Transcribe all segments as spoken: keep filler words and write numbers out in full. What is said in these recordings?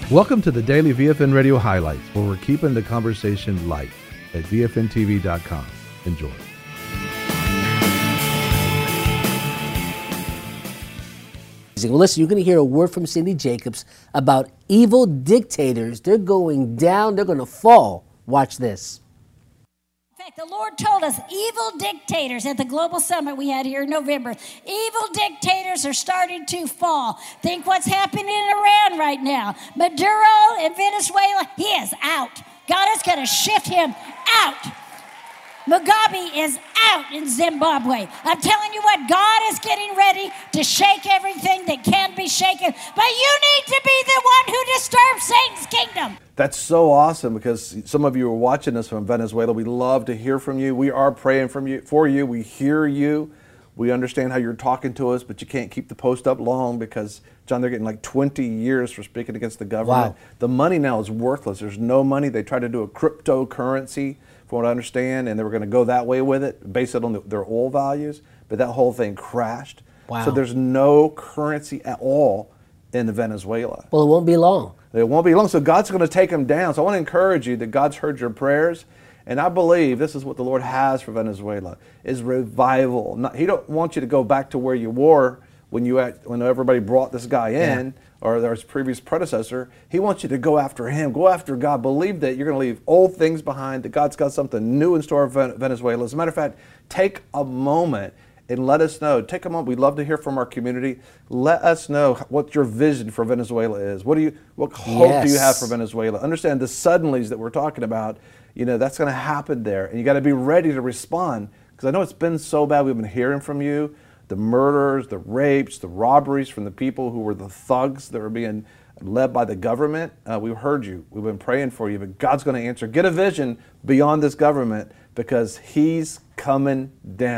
Welcome to the Daily V F N Radio Highlights, where we're keeping the conversation light at V F N T V dot com. Enjoy. Well, listen, you're going to hear a word from Cindy Jacobs about evil dictators. They're going down. They're going to fall. Watch this. In fact, the Lord told us evil dictators at the Global Summit we had here in November. Evil dictators are starting to fall. Think what's happening in Iran right now. Maduro in Venezuela, he is out. God is going to shift him out. Mugabe is out in Zimbabwe. I'm telling you what, God is getting ready to shake everything that can be shaken. But you need to be the one who disturbs Satan's kingdom. That's so awesome, because some of you are watching us from Venezuela. We love to hear from you. We are praying from you, for you. We hear you. We understand how you're talking to us, but you can't keep the post up long because, John, they're getting like twenty years for speaking against the government. Wow. The money now is worthless. There's no money. They tried to do a cryptocurrency, from what I understand, and they were going to go that way with it, base it on the, their oil values, but that whole thing crashed. Wow. So there's no currency at all in Venezuela. Well, it won't be long. It won't be long. So God's going to take them down. So I want to encourage you that God's heard your prayers, and I believe this is what the Lord has for Venezuela, is revival. Not, he don't want you to go back to where you were when you act, when everybody brought this guy in, yeah. or their previous predecessor. He wants you to go after him, go after God. Believe that you're going to leave old things behind, that God's got something new in store for Venezuela. As a matter of fact, take a moment and let us know. Take a moment. We'd love to hear from our community. Let us know what your vision for Venezuela is. What do you, what hope yes. do you have for Venezuela? Understand the suddenlies that we're talking about. You know, that's going to happen there, and you got to be ready to respond, because I know it's been so bad. We've been hearing from you. The murders, the rapes, the robberies from the people who were the thugs that were being led by the government. Uh, we've heard you. We've been praying for you, but God's going to answer. Get a vision beyond this government, because he's coming down.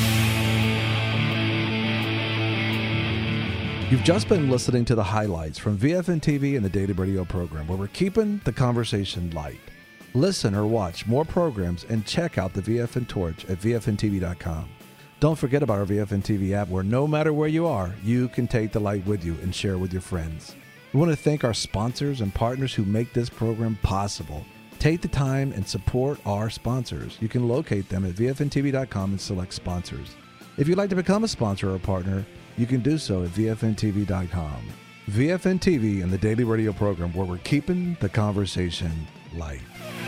You've just been listening to the highlights from V F N T V and the Daily Radio program, where we're keeping the conversation light. Listen or watch more programs and check out the V F N Torch at V F N T V dot com. Don't forget about our V F N T V app, where no matter where you are, you can take the light with you and share with your friends. We want to thank our sponsors and partners who make this program possible. Take the time and support our sponsors. You can locate them at V F N T V dot com and select sponsors. If you'd like to become a sponsor or a partner, you can do so at V F N T V dot com. V F N T V and the Daily Radio program, where we're keeping the conversation light.